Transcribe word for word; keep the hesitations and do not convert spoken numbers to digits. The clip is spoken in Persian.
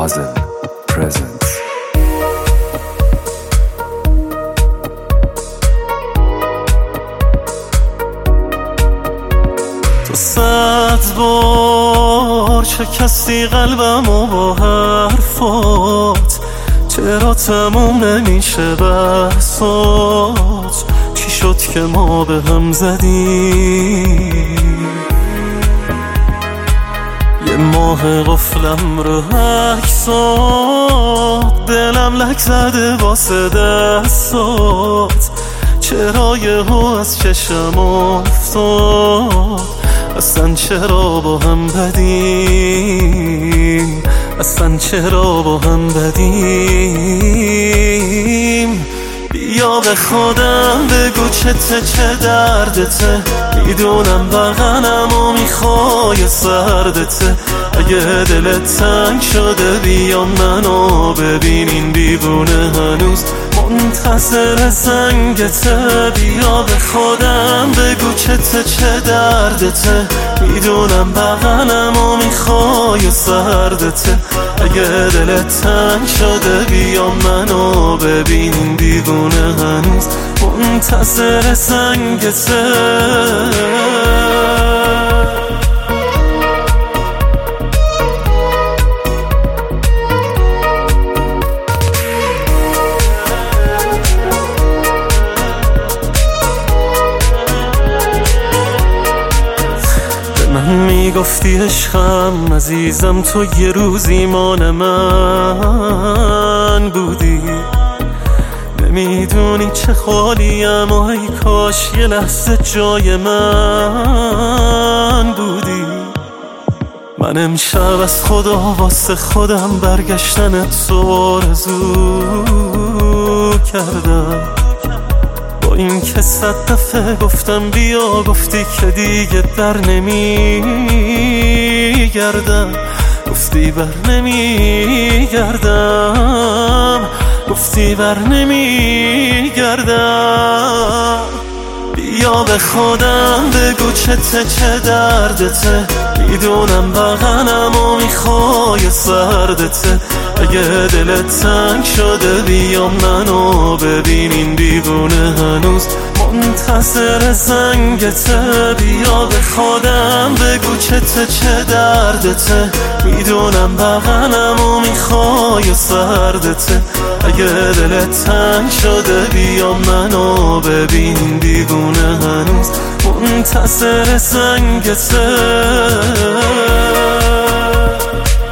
Mazel presents. تو صد بار شکستی قلبمو با حرفات، چرا تموم نمیشه بحثات؟ چی شد که ما به هم زدیم؟ یه ماه قفلم رو عکسات، دلم لک زده واسه دستات، چرا یهو از چشم افتاد؟ اصلا چرا با هم بدیم؟ اصلا چرا با هم بدیم؟ بیا به خودم بگو چته، چه دردته؟ میدونم بغلم و میخوای سردته. اگه دلت تنگ شده بیا منو ببین، این دیوونه هنوز منتظر زنگته. بیا به خودم بگو چته، چه دردته؟ میدونم بغلم و میخوای سردته. اگه دلت تنگ شده بیا منو ببین، این دیوونه هنوز منتظر زنگته. من میگفتی عشقم عزیزم، تو یه روز ایمان من بودی. نمیدونی چه خالیم و ای کاش یه لحظه جای من بودی. من امشب از خدا واسه خودم برگشتن تو آرزو کردم. با این که صد دفعه گفتم بیا، گفتی که دیگه بر نمی گردم. گفتی بر نمی گردم، گفتی بر نمی گردم. بیا به خودم بگو چته، چه دردته؟ میدونم بغلم و میخوای سردته. اگه دلت تنگ شده بیا منو ببین، این دیوونه هنوز منتظر زنگته. بیا به خودم بگو چته، چه دردته؟ میدونم بغلم و میخوای سردته. اگه دلت تنگ شده بیا منو ببین، این دیوونه هنوز منتظر زنگته.